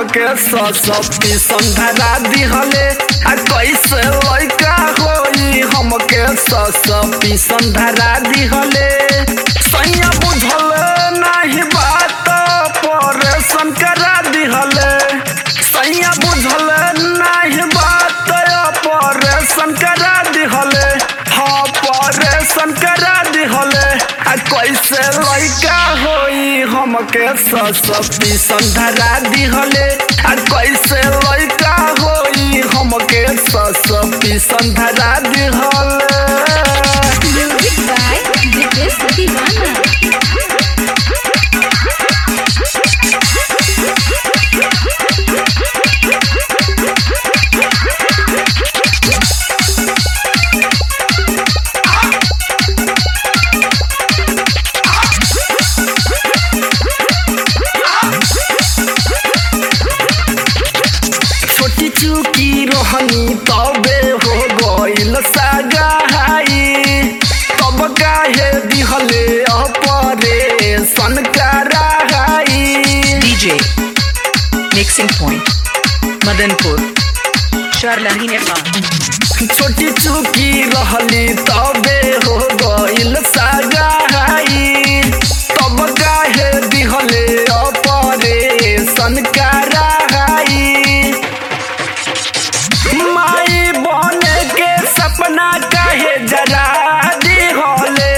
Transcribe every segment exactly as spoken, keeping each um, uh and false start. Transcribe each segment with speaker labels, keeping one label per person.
Speaker 1: हमके ससपी संधरा दिहले आ कैसे लइका होई हमके ससपी संधरा दिहले सैया बुझल नाही बात परेशान करा दिहले सैया बुझल नाही बात परेशान करा दिहले हाँ परेशान करा दिहले आ कैसे लइका होई हमके ससपी संधरा दिहले आ कैसे लइका होई हमके ससपी संधरा दिहले
Speaker 2: Music by Dipesh Divana.
Speaker 1: छोटी चुकी रोहनी तबे हो गइल सगाई तब काहे दिहले ऑपरेशन कराई
Speaker 3: D J Mixing Point Madanpur Sharlahi Nepal
Speaker 1: छोटी चुकी रहली तबे हो गइल सगाई तब काहे दिहले ऑपरेशन कराई माई बने के सपना काहे जरा दिहले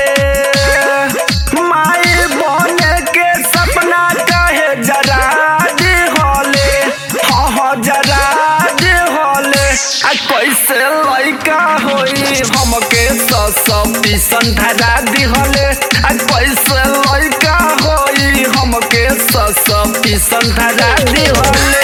Speaker 1: माई बने के सपना काहे जरा दिहले हाँ हाँ जरा दिहले आ कैसे लइका होई हमके ससपी संधरा दिहले आ कैसे लइका होई हमके ससपी संधरा दिहले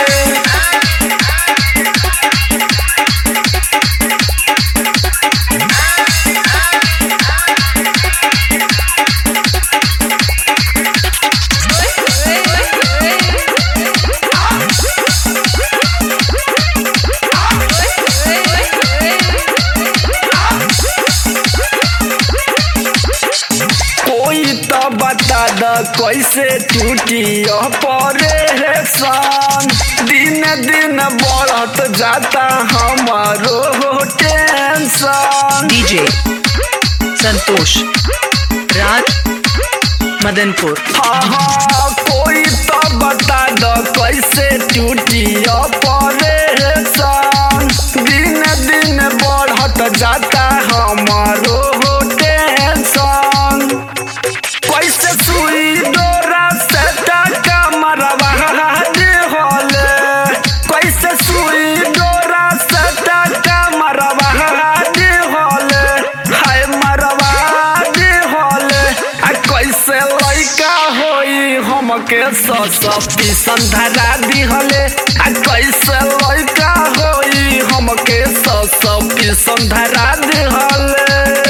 Speaker 1: कोई तो बता द कैसे टूटी परेशान दिन दिन बढ़त जाता हमारो tension
Speaker 3: D J Santosh Raj Madanpur
Speaker 1: हाँ हाँ कोई तो बता द कैसे टूटी परेशान दिन दिन बढ़त जाता हमारो टेंशन कैसे सुई डोरा से टाका मरवा दिहले कैसे सुई डोरा से टाका मरवा दिहले हाय मरवा दिहले आ कैसे लइका होई हमके ससपी संधरा दिहले आ कैसे लइका होई हमके ससपी संधरा दिहले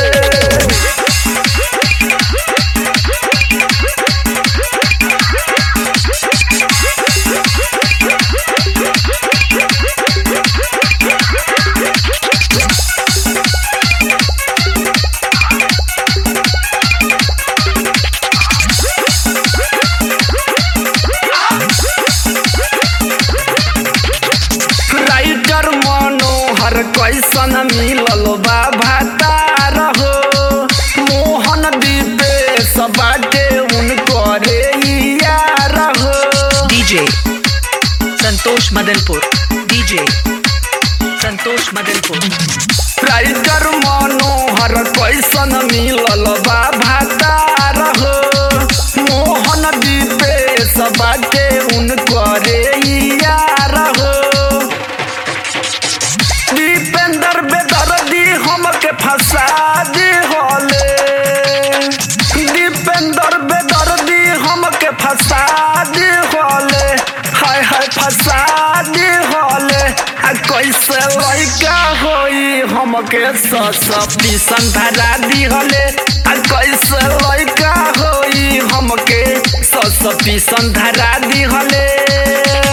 Speaker 1: राइटर मनोहर कैसन मिलल बा भातार हो मोहन दिपेश बाटे उनकरे यार हो
Speaker 3: D J Santosh Madanpur D J Santosh Madanpur
Speaker 1: writer Manohar कैसन मिलल बा भातार हो मोहन दिपेश बाटे उनकरे यार हो दीपेंद्र बेदर्दी हमके फंसा दिहले दीपेंद्र बेदर्दी हमके फंसा दिहले हाय हाय फंसा दिहले आ कैसे लइका होई हमके ससपी संधरा दिहले आ कैसे लइका होई हमके ससपी संधरा दिहले